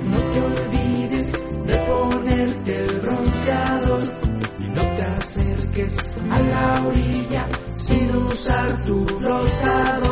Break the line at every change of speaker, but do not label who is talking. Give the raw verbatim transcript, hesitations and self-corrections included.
No te olvides de ponerte el bronceador y no te acerques a la orilla sin usar tu flotador.